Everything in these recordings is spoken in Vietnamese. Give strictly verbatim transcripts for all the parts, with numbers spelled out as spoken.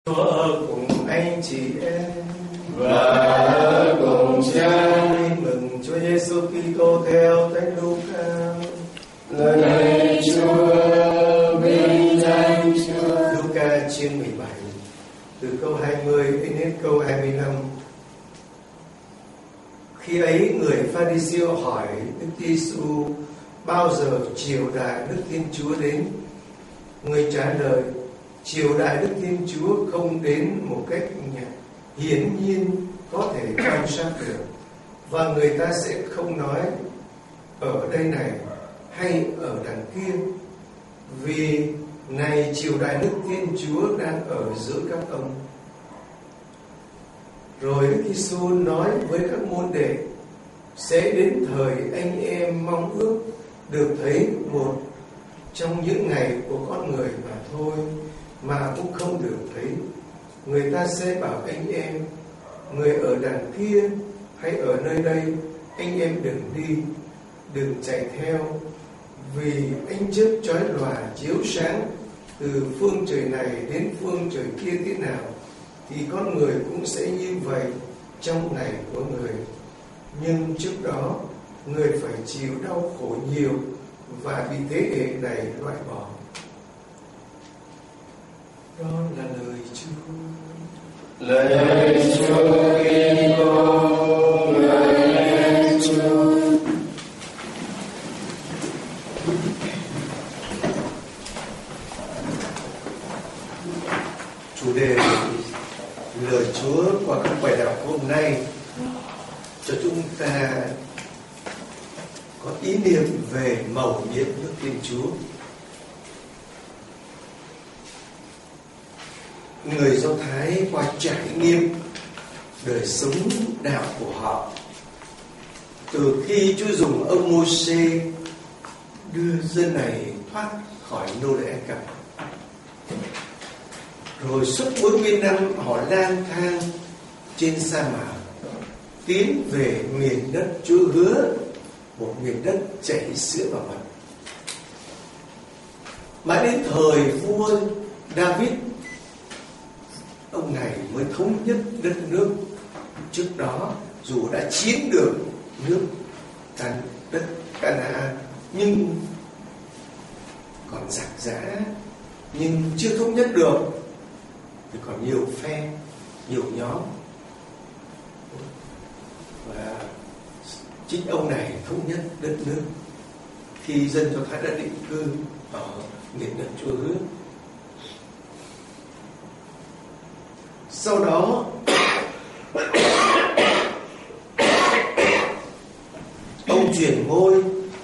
Chúa cùng anh chị em và cùng cha. Tin mừng Chúa Giêsu Kitô theo Thánh Luca. Lạy Chúa, vinh danh Chúa. Luca chương mười bảy, từ câu hai mươi đến hết câu hai mươi lăm. Khi ấy người Pha-ri-siêu hỏi Đức Giêsu bao giờ triều đại Đức Thiên Chúa đến. Người trả lời: triều đại Đức Thiên Chúa không đến một cách hiển nhiên có thể quan sát được, và người ta sẽ không nói ở đây này hay ở đằng kia, vì này triều đại Đức Thiên Chúa đang ở giữa các ông. Rồi Đức Giêsu nói với các môn đệ: sẽ đến thời anh em mong ước được thấy một trong những ngày của con người mà thôi, mà cũng không được thấy. Người ta sẽ bảo anh em: người ở đằng kia hay ở nơi đây, anh em đừng đi, đừng chạy theo, vì ánh chớp chói lòa chiếu sáng từ phương trời này đến phương trời kia thế nào, thì con người cũng sẽ như vậy trong ngày của người. Nhưng trước đó người phải chịu đau khổ nhiều và bị thế hệ này loại bỏ. Đó là lời Chúa. Lạy Chúa Kitô, lạy Chúa. Chủ đề lời Chúa qua các bài đọc hôm nay cho chúng ta có ý niệm về mầu nhiệm Đức Thiên Chúa. Người Do Thái qua trải nghiệm đời sống đạo của họ, từ khi Chúa dùng ông Mô-sê đưa dân này thoát khỏi nô lệ Ai Cập, rồi suốt bốn mươi năm họ lang thang trên sa mạc tiến về miền đất Chúa hứa, một miền đất chảy sữa và mật. Mãi đến thời vua David, ông này mới thống nhất đất nước. Trước đó dù đã chiếm được nước Can đất Ca-na-an nhưng còn giặc giã, nhưng chưa thống nhất được, thì còn nhiều phe, nhiều nhóm, và chính ông này thống nhất đất nước khi dân Do Thái đã định cư ở miền đất Chúa hứa. Sau đó ông chuyển ngôi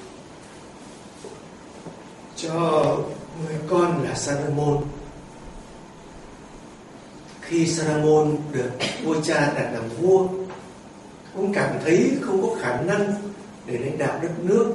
cho người con là Sa-lô-môn. Khi Sa-lô-môn được vua cha đặt làm vua, ông cảm thấy không có khả năng để lãnh đạo đất nước.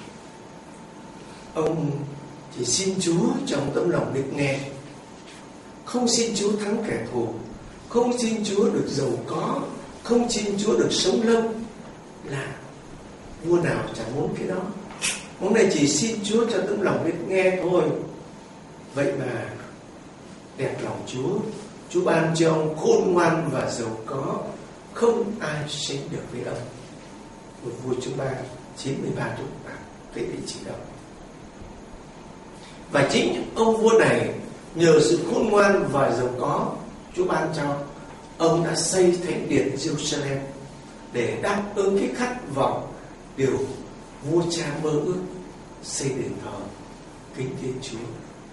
Ông chỉ xin Chúa trong tấm lòng được nghe, không xin Chúa thắng kẻ thù, không xin Chúa được giàu có, không xin Chúa được sống lâu. Là vua nào chẳng muốn cái đó. Ông này chỉ xin Chúa cho tấm lòng biết nghe thôi. Vậy mà đẹp lòng Chúa, Chúa ban cho ông khôn ngoan và giàu có, không ai sánh được với ông. Một vua thứ ba chín mươi ba tuổi bạc cái vị trí đó. Và chính ông vua này nhờ sự khôn ngoan và giàu có Chúa ban cho, ông đã xây thánh điện Jerusalem để đáp ứng cái khát vọng điều vua cha mơ ước, xây đền thờ kính Thiên Chúa.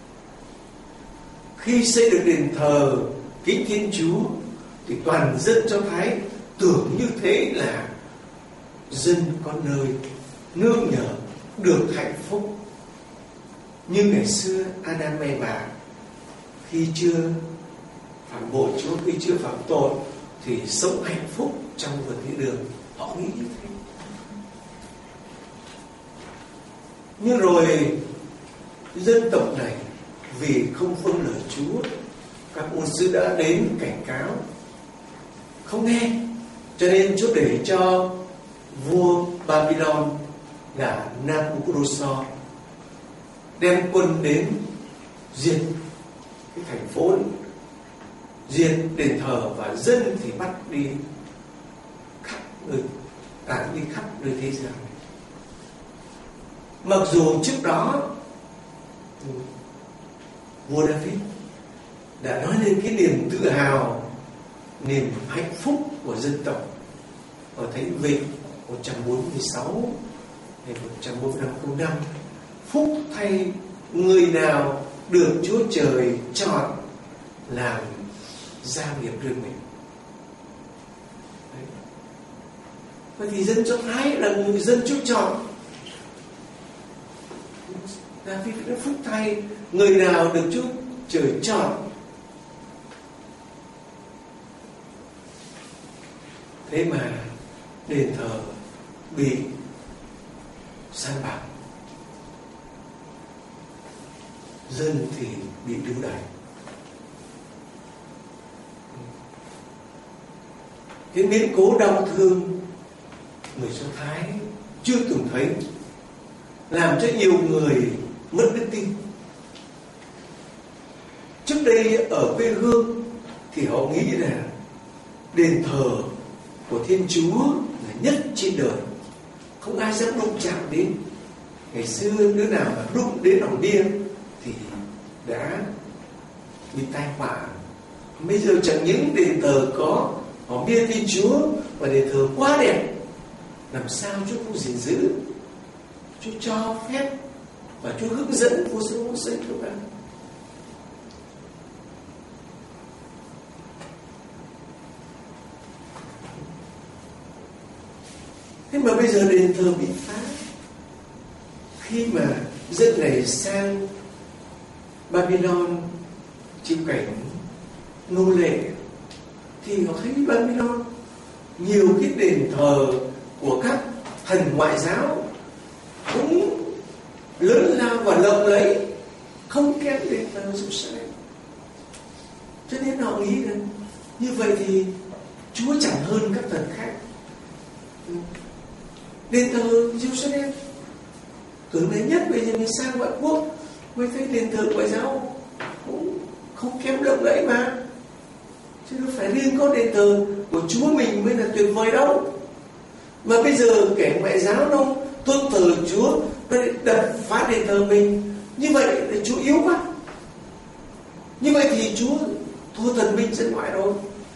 Khi xây được đền thờ kính Thiên Chúa thì toàn dân Do Thái tưởng như thế là dân có nơi nương nhờ được hạnh phúc. Như ngày xưa Adam và Eva khi chưa phản bội Chúa, khi chưa phạm tội thì sống hạnh phúc trong vườn thiên đường. Họ nghĩ như thế. Nhưng rồi dân tộc này vì không vâng lời Chúa, các môn sư đã đến cảnh cáo, không nghe, cho nên Chúa để cho vua Babylon là Nabucodonosor đem quân đến diệt cái thành phố diệt đền thờ và dân thì bắt đi khắp nơi, tản đi khắp nơi thế gian. Mặc dù trước đó vua David đã nói lên cái niềm tự hào, niềm hạnh phúc của dân tộc ở Thánh Vịnh một trăm bốn mươi sáu hay một trăm bốn mươi lăm câu năm: phúc thay người nào được Chúa Trời chọn làm gia nghiệp riêng mình. Đấy. Vậy thì dân Do Thái là người dân Chúa chọn. David đã phúc thay người nào được Chúa Trời chọn. Thế mà đền thờ bị san bằng, dân thì bị lưu đày. Cái biến cố đau thương người Do Thái chưa từng thấy, làm cho nhiều người mất đức tin. Trước đây ở quê hương thì họ nghĩ là đền thờ của Thiên Chúa là nhất trên đời, không ai dám đụng chạm đến. Ngày xưa đứa nào mà đụng đến lòng bia thì đã bị tai họa. Bây giờ chẳng những đền thờ có hòm bia Thiên Chúa và đền thờ quá đẹp, làm sao Chúa không gìn giữ? Chúa cho phép và Chúa hướng dẫn vua Sơ-lô-môn xây thờ bạn. Thế mà bây giờ đền thờ bị phá. Khi mà dân này sang Babylon chịu cảnh nô lệ thì họ thấy Babylon nhiều cái đền thờ của các thần ngoại giáo cũng lớn lao và lộng lẫy, không kém đền thờ Jerusalem. Cho nên họ nghĩ rằng như vậy thì Chúa chẳng hơn các thần khác. Đền thờ Jerusalem tưởng là nhất, bây giờ mình sang ngoại quốc mới thấy đền thờ ngoại giáo cũng không kém lộng lẫy mà. Chứ đâu phải riêng có đền thờ của Chúa mình mới là tuyệt vời đâu. Mà bây giờ kẻ ngoại giáo đâu tôn thờ Chúa, nó đập phá đền thờ mình, như vậy là Chúa yếu quá. Như vậy thì Chúa thua thần minh dân ngoại rồi.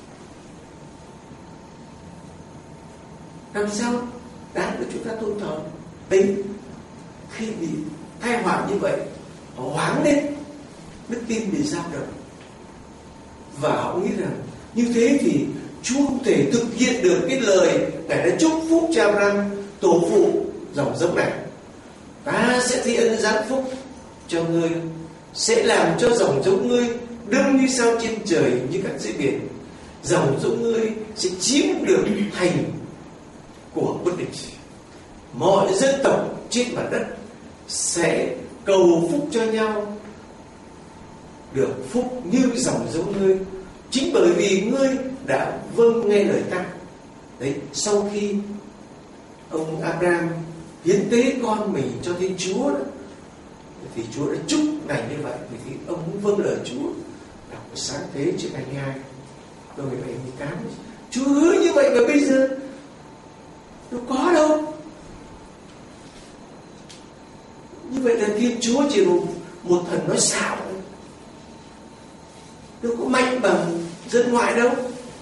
Làm sao đáng để chúng ta tôn thờ? Đấy, khi bị tai họa như vậy, họ hoáng lên, đức tin bị dao động, và họ nghĩ rằng như thế thì Chúa không thể thực hiện được cái lời Ngài đã chúc phúc cho Abraham tổ phụ dòng giống này: ta sẽ thi ân giáng phúc cho ngươi, sẽ làm cho dòng giống ngươi đông như sao trên trời, như các dãy biển. Dòng giống ngươi sẽ chiếm được thành của bất định. Mọi dân tộc trên mặt đất sẽ cầu phúc cho nhau, được phúc như dòng giống ngươi, chính bởi vì ngươi đã vâng nghe lời ta. Đấy, sau khi ông Abraham hiến tế con mình cho Thiên Chúa đó, thì Chúa đã chúc ngài như vậy, vì thì ông cũng vâng lời Chúa. Đọc Sáng Thế chương hai mươi hai câu mười bảy mười tám, Chúa hứa như vậy mà bây giờ đâu có đâu. Như vậy là Thiên Chúa chỉ một, một thần nói xạo, đâu có mạnh bằng dân ngoại đâu.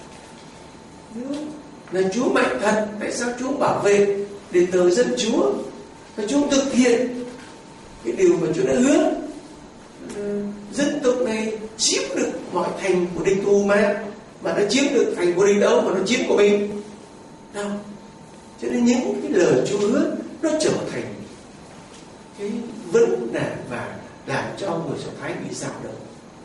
Là Chúa mạnh thật, tại sao Chúa bảo vệ đền thờ dân Chúa, và Chúa thực hiện cái điều mà Chúa đã hứa? Dân tộc này chiếm được mọi thành của địch thù mà mà nó chiếm được thành của địch đâu mà nó chiếm của mình đâu. Cho nên những cái lời Chúa hứa nó trở thành cái vấn nạn và làm cho người Do Thái bị dao động.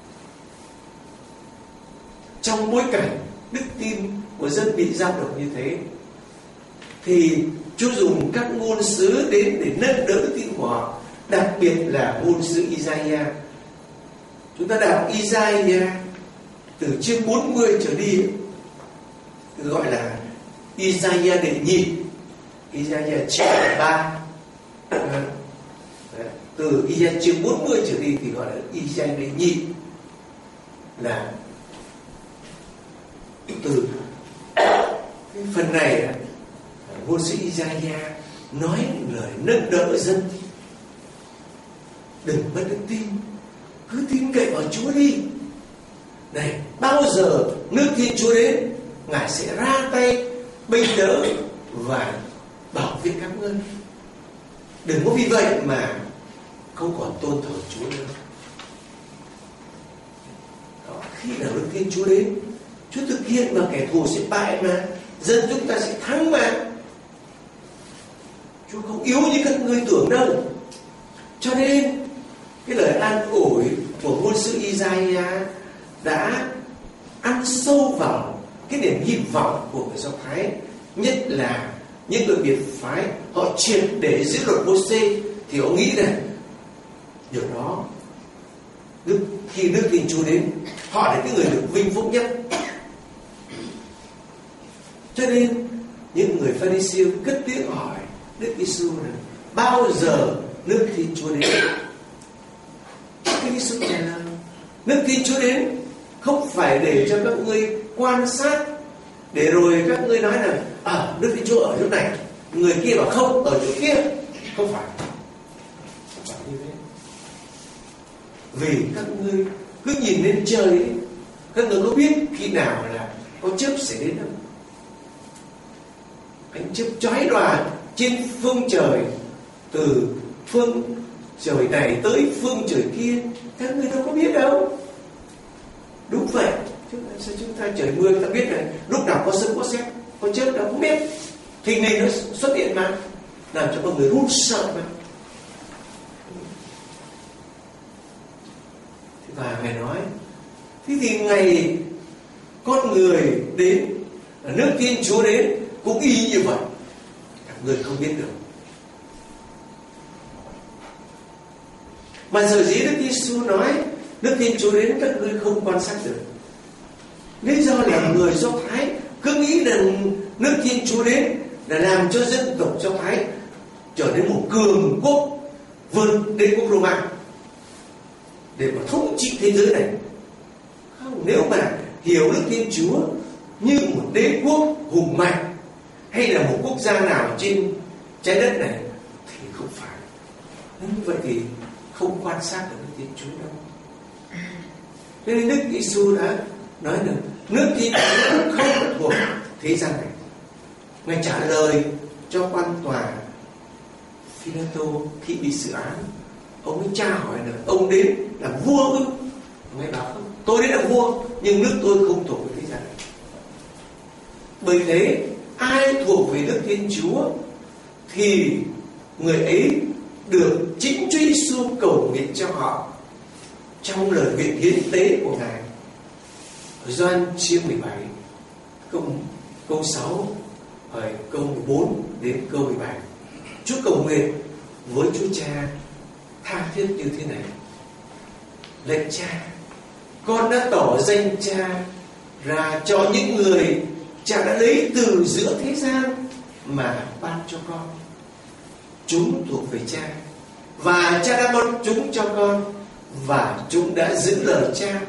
Trong bối cảnh đức tin của dân bị dao động như thế, thì Chúa dùng các ngôn sứ đến để nâng đỡ đức tin của họ, đặc biệt là ngôn sứ Isaiah. Chúng ta đọc Isaiah từ chương bốn mươi trở đi, gọi là Isaiah đệ nhị, Isaiah chương ba. Từ Isaiah chương bốn mươi trở đi thì gọi là Isaiah đệ nhị, là từ cái phần này, ngôn sứ Isaiah nói lời nâng đỡ dân. Đừng mất đức tin, cứ tin cậy vào Chúa đi. Này, bao giờ nước Thiên Chúa đến, Ngài sẽ ra tay bênh đỡ và bảo vệ các ngươi. Đừng có vì vậy mà không còn tôn thờ Chúa nữa. Đó, khi nào đức Thiên Chúa đến, Chúa thực hiện mà kẻ thù sẽ bại mà, dân chúng ta sẽ thắng mà. Chúa không yếu như các ngươi tưởng đâu. Cho nên cái lời an ủi của ngôn sứ Isaiah đã ăn sâu vào cái niềm hy vọng của người Do Thái, nhất là những người biệt phái. Họ triệt để giữ luật Mô-sê thì họ nghĩ rằng điều đó đức, khi nước Thiên Chúa đến, họ là cái người được vinh phúc nhất. Cho nên những người Pha-ri-siêu cất tiếng hỏi Đức Giêsu là bao giờ nước Thiên Chúa đến? Đức Giêsu trả lời, nước Thiên Chúa đến không phải để cho các ngươi quan sát, để rồi các ngươi nói là à, Đức Thiên Chúa ở chỗ này, người kia bảo không, ở chỗ kia. Không phải, không phải như thế. Vì các ngươi cứ nhìn lên trời ấy, các ngươi có biết khi nào là có chớp sẽ đến không? Ánh chớp chói lòa trên phương trời, từ phương trời này tới phương trời kia, các ngươi đâu có biết đâu. Đúng vậy, chúng ta, sao chúng ta trời mưa ta biết là lúc nào có sấm có sét, có chớp đâu không biết. Thình lình nó xuất hiện mà, làm cho con người run sợ mà. Và Ngài nói, thế thì ngày con người đến, nước Thiên Chúa đến cũng y như vậy, các người không biết được. Mà giờ dĩ Đức Giêsu nói nước Thiên Chúa đến các ngươi không quan sát được. Lý do là người Do Thái cứ nghĩ rằng nước Thiên Chúa đến là làm cho dân tộc Do Thái trở nên một cường quốc, vượt đế quốc Roma để mà thống trị thế giới này. Không, nếu mà hiểu Đức Thiên Chúa như một đế quốc hùng mạnh hay là một quốc gia nào trên trái đất này thì không phải. Nếu như vậy thì không quan sát được Đức Thiên Chúa đâu. Cho nên Đức Giêsu đã nói là nước Thiên Chúa không thuộc thế gian này. Ngài trả lời cho quan tòa Phi-la-tô khi bị xử án. Ông ấy tra hỏi là ông đến làm vua ư? Ông ấy bảo không, tôi đến làm vua nhưng nước tôi không thuộc về thế gian này. Bởi thế ai thuộc về nước Thiên Chúa thì người ấy được chính Chúa Giêsu cầu nguyện cho họ trong lời nguyện hiến tế của Ngài. Gioan chương mười bảy câu câu sáu rồi câu mười bốn đến câu mười bảy. Chúa cầu nguyện với Chúa Cha tha thiết như thế này: lạy Cha, con đã tỏ danh Cha ra cho những người Cha đã lấy từ giữa thế gian mà ban cho con. Chúng thuộc về Cha và Cha đã ban chúng cho con, và chúng đã giữ lời Cha.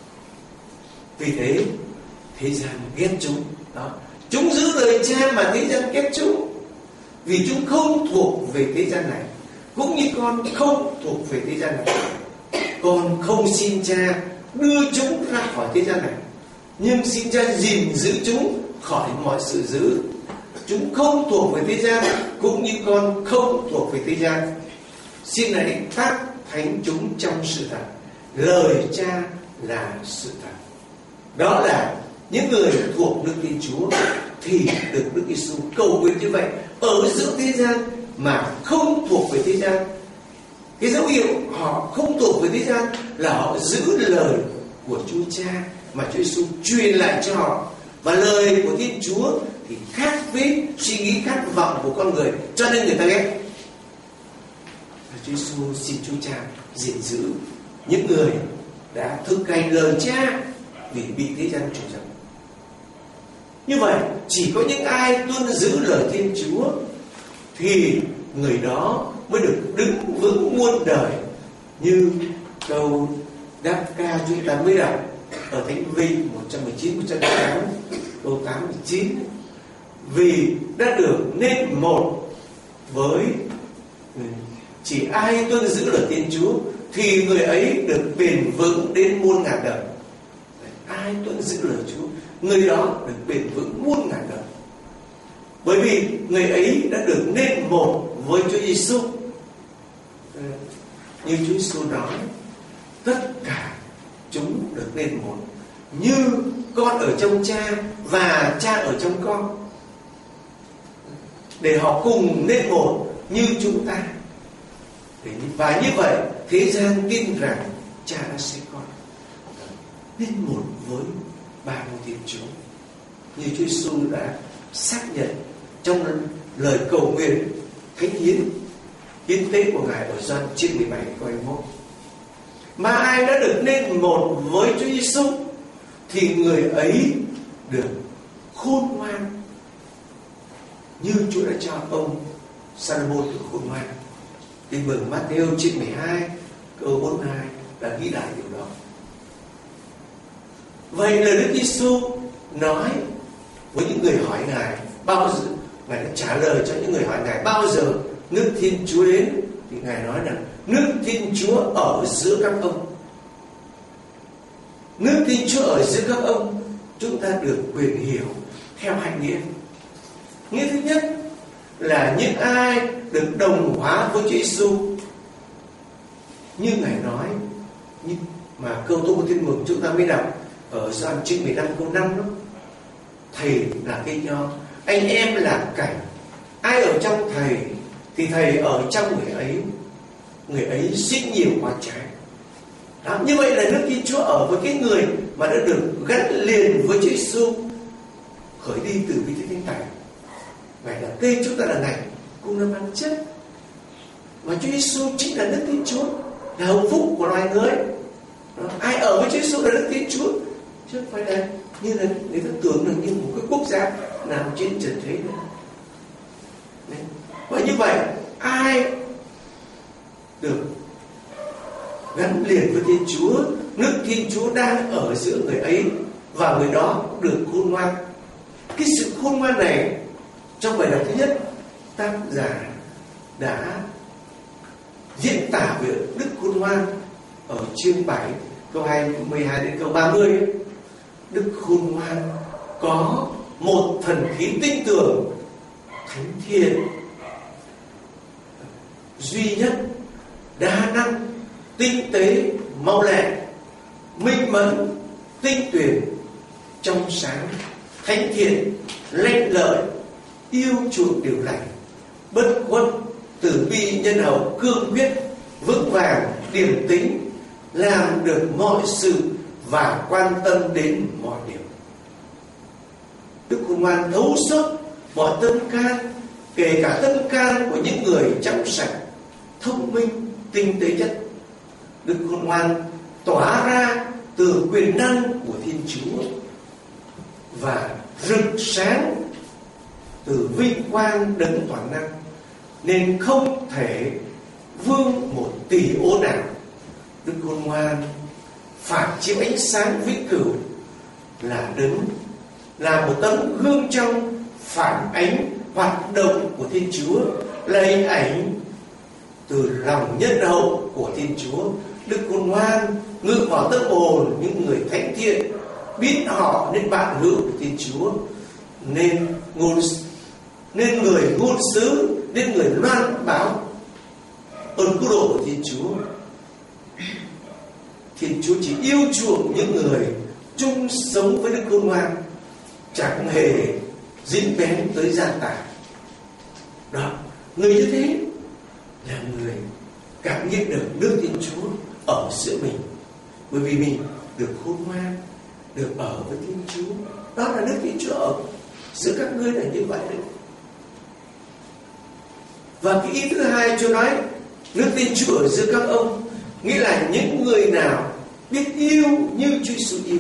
Vì thế thế gian ghét chúng. Đó, chúng giữ lời Cha mà thế gian ghét chúng, vì chúng không thuộc về thế gian này, cũng như con không thuộc về thế gian này. Con không xin Cha đưa chúng ra khỏi thế gian này, nhưng xin Cha gìn giữ chúng khỏi mọi sự dữ. Chúng không thuộc về thế gian, cũng như con không thuộc về thế gian. Xin hãy tác thánh chúng trong sự thật. Lời Cha là sự thật. Đó là những người thuộc nước Thiên Chúa thì được Đức Giêsu cầu nguyện như vậy ở giữa thế gian mà không thuộc về thế gian. Cái dấu hiệu họ không thuộc về thế gian là họ giữ lời của Chúa Cha mà Chúa Giêsu truyền lại cho họ. Và lời của Thiên Chúa thì khác với suy nghĩ khát vọng của con người, cho nên người ta ghét. Chúa Giêsu xin Chúa Cha gìn giữ những người đã thực hành lời Cha vì bị thế gian trù dập. Như vậy chỉ có những ai tuân giữ lời Thiên Chúa thì người đó mới được đứng vững muôn đời, như câu đáp ca chúng ta mới đọc ở Thánh Vi một trăm mười chín một trăm mười tám. câu tám mươi chín, vì đã được nên một với, chỉ ai tuân giữ lời Thiên Chúa thì người ấy được bền vững đến muôn ngàn đời. Ai tuân giữ lời Chúa, người đó được bền vững muôn ngàn đời. Bởi vì người ấy đã được nên một với Chúa Giêsu. Như Chúa Giêsu nói, tất cả chúng được nên một, như con ở trong Cha và Cha ở trong con, để họ cùng nên một như chúng ta. Và như vậy thế gian tin rằng Cha đã sinh con, nên một với ba ngôi Thiên Chúa, như Chúa Giêsu đã xác nhận trong lời cầu nguyện thánh hiến hiến tế của Ngài ở Gioan chương mười bảy câu hai mươi mốt. Mà ai đã được nên một với Chúa Giêsu thì người ấy được khôn ngoan, như Chúa đã cho ông Salomon được khôn ngoan. Tin mừng Matthew chương mười hai câu bốn mươi hai đã ghi lại điều đó. Vậy lời Đức Giêsu nói với những người hỏi Ngài bao giờ, Ngài đã trả lời cho những người hỏi Ngài bao giờ nước Thiên Chúa đến, thì Ngài nói rằng nước Thiên Chúa ở giữa các ông. Nước Thiên Chúa ở giữa các ông, chúng ta được quyền hiểu theo hai nghĩa. Nghĩa thứ nhất là những ai được đồng hóa với Chúa Giêsu, như Ngài nói, nhưng mà câu Tô Tin Mừng chúng ta mới đọc ở Gioan chương mười lăm câu năm đó. Thầy là cây nho, anh em là cành, ai ở trong thầy thì thầy ở trong người ấy, người ấy sinh nhiều quả trái. Đó, như vậy là nước Thiên Chúa ở với cái người mà đã được gắn liền với Chúa Giêsu, khởi đi từ vị thế thánh tài. Ngài là cây, chúng ta là ngành, cùng là bản chất. Và Chúa Giêsu chính là nước Thiên Chúa, là hồng phúc của loài người. Đó, ai ở với Chúa Giêsu là nước Thiên Chúa, chứ không phải là như là người ta tưởng là như một cái quốc gia nào trên trần thế nữa. Đấy. Và như vậy ai được gắn liền với Thiên Chúa, nước Thiên Chúa đang ở giữa người ấy, và người đó được khôn ngoan. Cái sự khôn ngoan này trong bài đọc thứ nhất, tác giả đã diễn tả về đức khôn ngoan ở chương bảy câu hai mươi hai đến câu ba mươi. Đức khôn ngoan có một thần khí tinh tường, thánh thiện, duy nhất, đa năng, tinh tế, mau lẹ, minh mẫn, tinh tuyền, trong sáng, thánh thiện, lanh lợi, yêu chuộng điều lành, bất khuất, từ bi, nhân hậu, cương quyết, vững vàng, điềm tĩnh, làm được mọi sự và quan tâm đến mọi điều. Đức khôn ngoan thấu suốt mọi tâm can, kể cả tâm can của những người trong sạch, thông minh, tinh tế nhất. Đức khôn ngoan tỏa ra từ quyền năng của Thiên Chúa và rực sáng từ vinh quang đấng toàn năng, nên không thể vương một tỷ ô nào. Đức khôn ngoan phản chiếu ánh sáng vĩnh cửu, là đấng, là một tấm gương trong phản ánh hoạt động của Thiên Chúa, là hình ảnh từ lòng nhân hậu của Thiên Chúa. Đức khôn ngoan ngự vào tâm hồn những người thánh thiện, biến họ nên bạn hữu của Thiên Chúa, nên ngôn nên người ngôn sứ, nên người loan báo ơn cứu độ của Thiên Chúa. Thiên Chúa chỉ yêu chuộng những người chung sống với đức khôn ngoan, chẳng hề dính bén tới gian tà. Đó, người như thế là người cảm nhận được nước Thiên Chúa ở giữa mình, bởi vì mình được khôn ngoan, được ở với Thiên Chúa. Đó là nước Thiên Chúa ở giữa các ngươi là như vậy đấy. Và cái ý thứ hai Chúa nói nước Thiên Chúa ở giữa các ông, nghĩa là những người nào biết yêu như Chúa Giêsu yêu.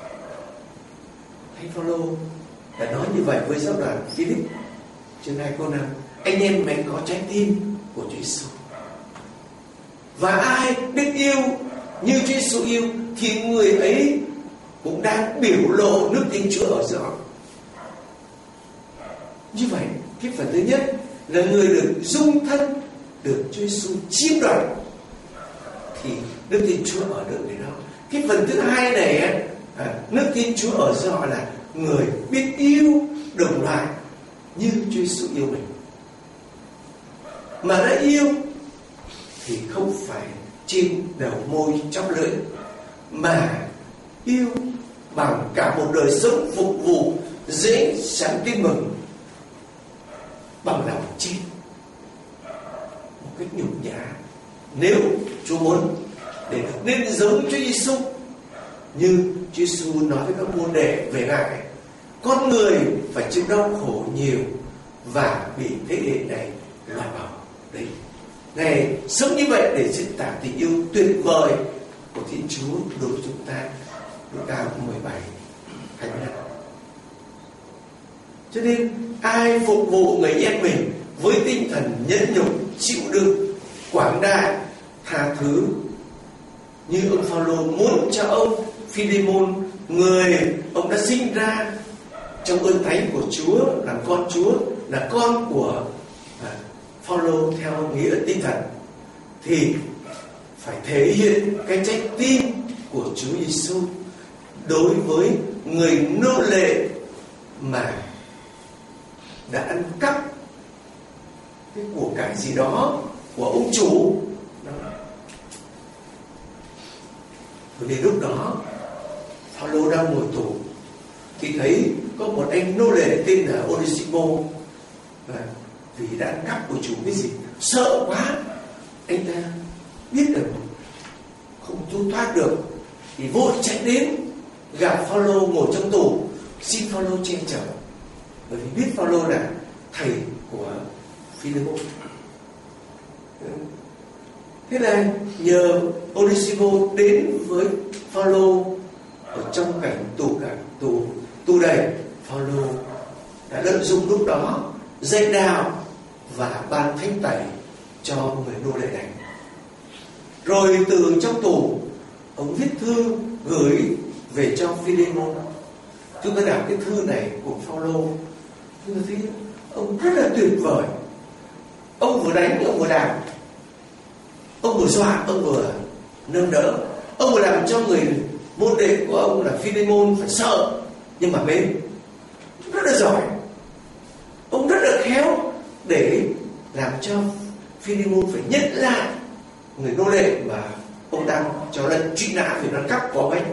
Thánh Phaolô đã nói như vậy với giáo đoàn Philip chương hai câu năm: anh em mình có trái tim của Chúa Giêsu. Và ai biết yêu như Chúa Giêsu yêu thì người ấy cũng đang biểu lộ nước Thiên Chúa ở giữa họ. Như vậy, cái phần thứ nhất là người được dung thân, được Chúa Giêsu chiếm đoạt, thì Đức Thiên Chúa ở được để đó. Cái phần thứ hai này à, nước Thiên Chúa ở do họ là người biết yêu đồng loại như Chúa Giêsu yêu mình. Mà đã yêu thì không phải trên đầu môi trong lưỡi, mà yêu bằng cả một đời sống phục vụ dễ sẵn tin mừng, bằng lòng chết một cách nhục nhã. Nếu Chúa muốn để được nên giống Chúa Giêsu, như Chúa Giêsu nói với các môn đệ về Ngài, con người phải chịu đau khổ nhiều và bị thế hệ này loại bỏ. Đấy, Ngài sống như vậy để diễn tả tình yêu tuyệt vời của Thiên Chúa đối với chúng ta. Luca mười bảy hai mươi lăm. Cho nên ai phục vụ người em mình với tinh thần nhẫn nhục, chịu đựng, quảng đại, tha thứ, như ông Phaolô muốn cho ông Phi-lê-môn, người ông đã sinh ra trong ơn thánh của Chúa, làm con Chúa, là con của à, Phaolô theo nghĩa tinh thần, thì phải thể hiện cái trái tim của Chúa Giêsu đối với người nô lệ mà đã ăn cắp cái của cải gì đó của ông chủ. Bởi vì lúc đó Phaolô đang ngồi tù thì thấy có một anh nô lệ tên là Onésimo, vì đã ăn cắp của chủ cái gì, sợ quá, anh ta biết được không trốn thoát được thì vội chạy đến gặp Phaolô ngồi trong tù, xin Phaolô che chở, bởi vì biết Phaolô là thầy của Phi-lê-môn. Thế là nhờ Onésimo đến với Phaolô ở trong cảnh tù cảnh tù tù đầy, Phaolô đã lợi dụng lúc đó dạy đạo và ban thánh tẩy cho người nô lệ này. Rồi từ trong tù ông viết thư gửi về cho Phi-lê-môn. Chúng ta đọc cái thư này của Phaolô, chúng ta thấy ông rất là tuyệt vời. Ông vừa đánh, ông vừa đạp, ông vừa dọa, ông vừa nâng đỡ, ông vừa làm cho người môn đệ của ông là Phi-lê-môn phải sợ nhưng mà mến. Rất là giỏi, ông rất là khéo để làm cho Phi-lê-môn phải nhận lại người nô lệ mà ông đang cho lệnh truy nã vì nó cắp của anh.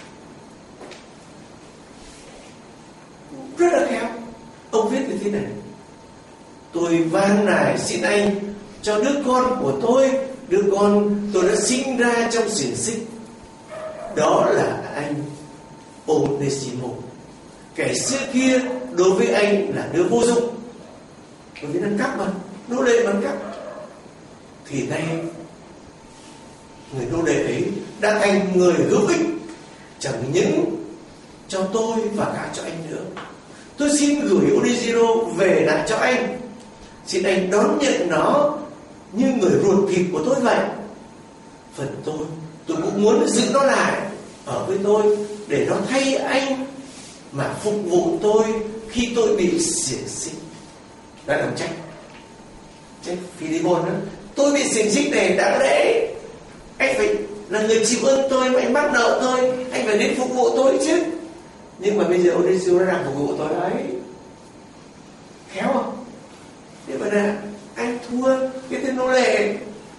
Rất là khéo. Ông viết như thế này: tôi van nài xin anh cho đứa con của tôi, đứa con tôi đã sinh ra trong xiềng xích, đó là anh Onésimo. Kẻ xưa kia đối với anh là đứa vô dụng, bởi vì nó cắp mà, nô lệ mà cắp. Thì nay người nô lệ ấy đã thành người hữu ích, chẳng những cho tôi và cả cho anh nữa. Tôi xin gửi Onésimo về lại cho anh, xin anh đón nhận nó như người ruột thịt của tôi vậy. Phần tôi, tôi cũng muốn giữ nó lại ở với tôi để nó thay anh mà phục vụ tôi khi tôi bị xiềng xích. Đã làm trách trách Phi-lê-môn đó: tôi bị xiềng xích này đáng lẽ anh phải là người chịu ơn tôi, mà anh mắc nợ tôi, anh phải đến phục vụ tôi chứ. Nhưng mà bây giờ Onésimo nó đang phục vụ tôi đấy, khéo không? Thế mà là anh thua cái tên nô lệ,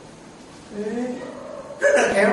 rất là khéo.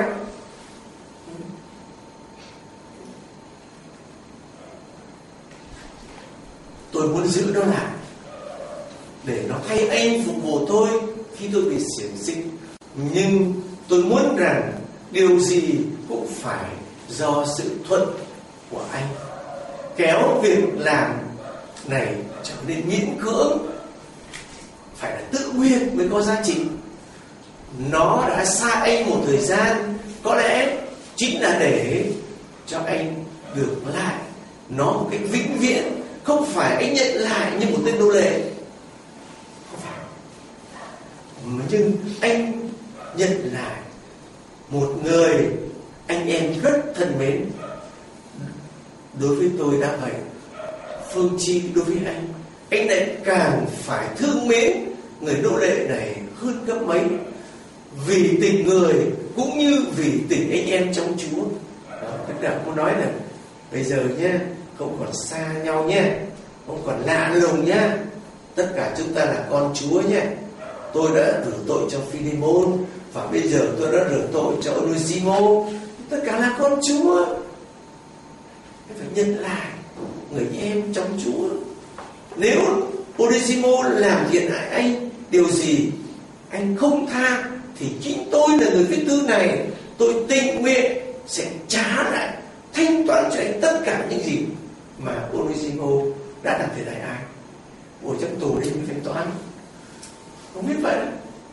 Tôi muốn giữ nó lại để nó thay anh phục vụ tôi khi tôi bị xiềng xích, nhưng tôi muốn rằng điều gì cũng phải do sự thuận của anh. Kéo việc làm này trở nên miễn cưỡng, phải là tự nguyện mới có giá trị. Nó đã xa anh một thời gian, có lẽ chính là để cho anh được lại nó một cách vĩnh viễn. Không phải anh nhận lại như một tên nô lệ, không phải, nhưng anh nhận lại một người anh em rất thân mến. Đối với tôi đã vậy, Phương Chi đối với anh anh lại càng phải thương mến người nô lệ này hơn gấp mấy, vì tình người cũng như vì tình anh em trong Chúa. Đó, tức là muốn nói là bây giờ nhé, không còn xa nhau nhé, không còn lạ lùng nhé, tất cả chúng ta là con Chúa nhé. Tôi đã rửa tội cho Phi-lê-môn, và bây giờ tôi đã rửa tội cho Onê-si-mô. Tất cả là con Chúa. Phải nhận lại người em trong Chúa. Nếu Onê-si-mô làm thiện hại anh điều gì, anh không tha, thì chính tôi là người viết thư này, tôi tình nguyện sẽ trả lại, thanh toán cho anh tất cả những gì mà Onê-si-mô đã làm thiệt hại ai. Ngồi trong tù đi mới thanh toán, không biết vậy.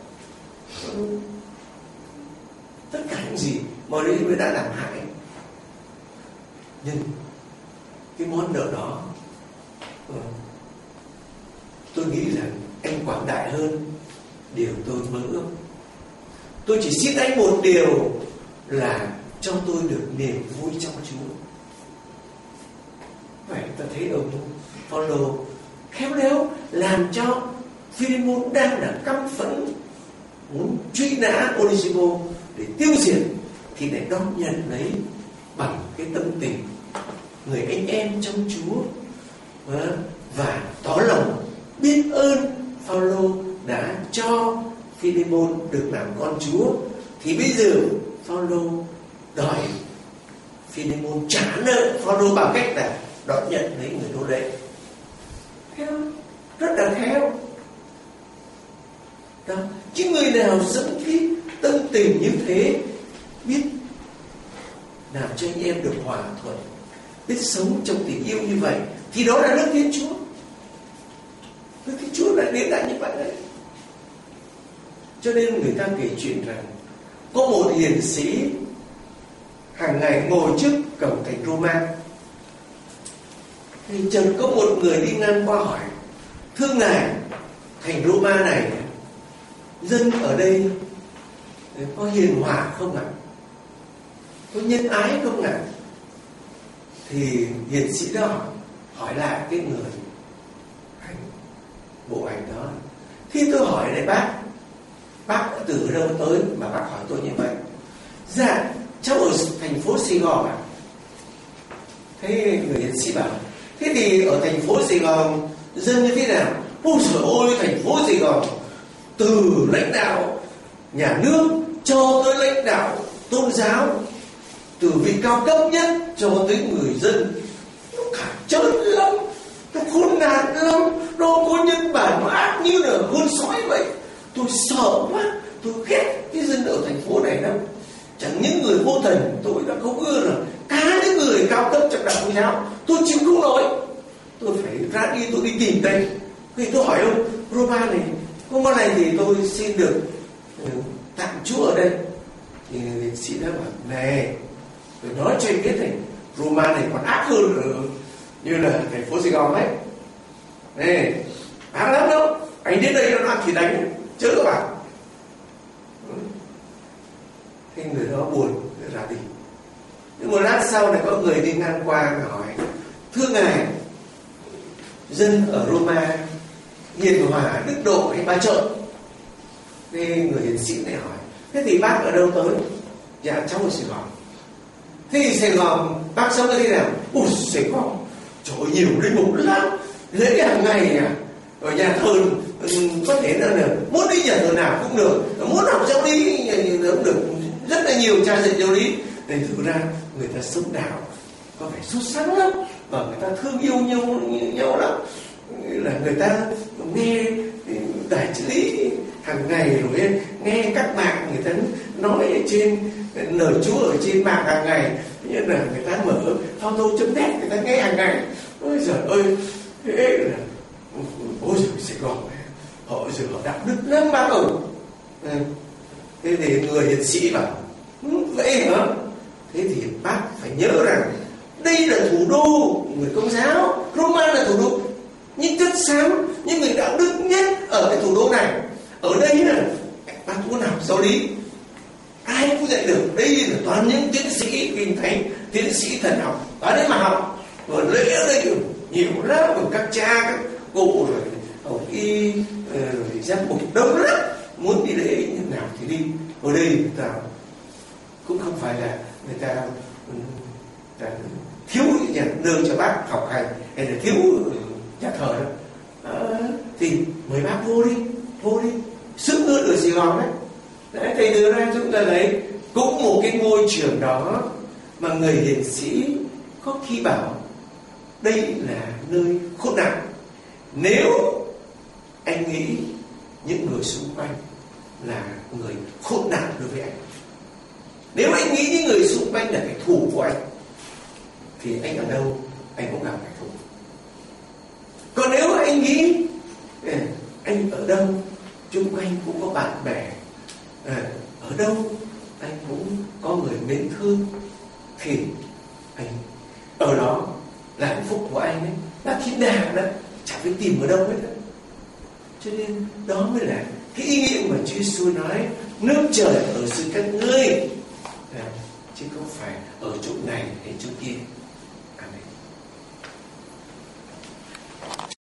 Tất cả những gì mà Onê-si-mô đã làm hại, nhưng cái món nợ đó, tôi nghĩ rằng anh quảng đại hơn điều tôi mơ ước. Tôi chỉ xin anh một điều là cho tôi được niềm vui trong Chúa. Vậy ta thấy ông Phaolô khéo léo làm cho Phi-lê-môn đang là căm phẫn, muốn truy nã Onê-si-mô để tiêu diệt, thì lại đón nhận lấy bằng cái tâm tình người anh em trong Chúa, và tỏ lòng biết ơn Phaolô đã cho Phi-lê-môn được làm con Chúa. Thì bây giờ Phaolô đòi Phi-lê-môn trả nợ Phaolô bằng cách là đón nhận lấy người nô lệ. Khéo, rất là khéo. Đó, chứ người nào dẫn cái tâm tình như thế, biết làm cho anh em được hòa thuận, biết sống trong tình yêu như vậy, thì đó là nước Thiên Chúa. Nước Thiên Chúa lại đến lại như vậy đấy. Cho nên người ta kể chuyện rằng có một hiền sĩ hàng ngày ngồi trước cổng thành Roma, thì chợt có một người đi ngang qua hỏi: thưa ngài, thành Roma này dân ở đây có hiền hòa không ạ? Có nhân ái không ạ? Thì hiền sĩ đó hỏi, hỏi lại cái người bộ ảnh đó: thì tôi hỏi này bác, bác từ đâu tới mà bác hỏi tôi như vậy? Dạ, cháu ở thành phố Sài Gòn ạ. Thế người hiền sĩ bảo: thế thì ở thành phố Sài Gòn dân như thế nào? Ôi trời ơi, thành phố Sài Gòn từ lãnh đạo nhà nước cho tới lãnh đạo tôn giáo, từ vị cao cấp nhất cho tới người dân, nó cả trơn lắm, nó khốn nạn lắm, nó có nhân bản, nó ác như là con sói vậy. Tôi sợ quá, tôi ghét cái dân ở thành phố này lắm. Chẳng những người vô thần tôi đã không ưa rồi, cả những người cao cấp trong đạo Công giáo tôi chịu không nổi. Tôi phải ra đi, tôi đi tìm đây. Thì tôi hỏi ông: Roma này, hôm nay thì tôi xin được tạm trú ở đây. Thì liệt sĩ đã bảo: này, tôi nói cho anh biết này, Roma này còn ác hơn ở, như là thành phố Sài Gòn ấy. Này, ác lắm đâu, anh đến đây nó ăn thì đánh, chớ các bạn. Thì người đó buồn ra đi. Nhưng một lát sau này có người đi ngang qua và hỏi: thưa ngài, dân ở Roma hiền hòa, đức độ hay ba trợn? Thì người hiền sĩ này hỏi: thế thì bác ở đâu tới? Dạ, cháu ở Sài Gòn. Thế thì Sài Gòn bác sống ở thế nào? Ui, Sài Gòn trời ơi, nhiều linh mục lắm, lễ hàng ngày à, ở nhà thờ có thể là muốn đi nhà thờ nào cũng được, muốn học giáo lý cũng được, rất là nhiều cha dạy giáo lý. Thì thực ra người ta sống đạo có vẻ xuất sắc lắm, và người ta thương yêu nhau nhau lắm. Là người ta nghe đại trí lý hàng ngày, rồi nghe các mạng người ta nói trên lời Chúa ở trên mạng hàng ngày, như là người ta mở Phaolô chấm net người ta nghe hàng ngày. Ôi giời ơi, thế là ôi giời, Sài Gòn họ giờ họ đạo đức lắm bác ơi. Thế thì người hiền sĩ bảo: vậy hả? Thế thì bác phải nhớ rằng đây là thủ đô người Công giáo, Roma là thủ đô những chất xám, những người đạo đức nhất ở cái thủ đô này. Ở đây là bác muốn học giáo lý, ai cũng dạy được. Đây là toàn những tiến sĩ kinh thánh, tiến sĩ thần học ở đây mà học. Và lễ ở đây nhiều lắm, của các cha, các cụ rồi hồng y rồi giám mục đông lắm, muốn đi lễ như nào thì đi. Ở đây người ta cũng không phải là người ta, người ta thiếu nhà nương cho bác học hành hay là thiếu nhà thờ đâu. À, thì mời bác vô đi, vô đi, sức ướt ở Sài Gòn đấy. Đấy, thầy đưa ra chúng ta thấy cũng một cái môi trường đó mà người hiền sĩ có khi bảo đây là nơi khốn nạn. Nếu anh nghĩ những người xung quanh là người khốn nạn đối với anh, nếu anh nghĩ những người xung quanh là kẻ thù của anh, thì anh ở đâu anh cũng gặp kẻ thù. Còn nếu anh nghĩ anh ở đâu chung quanh cũng có bạn bè, ở đâu anh cũng có người mến thương, thì anh ở đó là hạnh phúc của anh ấy, là thiên đàng đó, chẳng phải tìm ở đâu hết đó. Cho nên đó mới là cái ý nghĩa mà Chúa Giêsu nói nước trời ở dưới các ngươi, chứ không phải ở chỗ này hay chỗ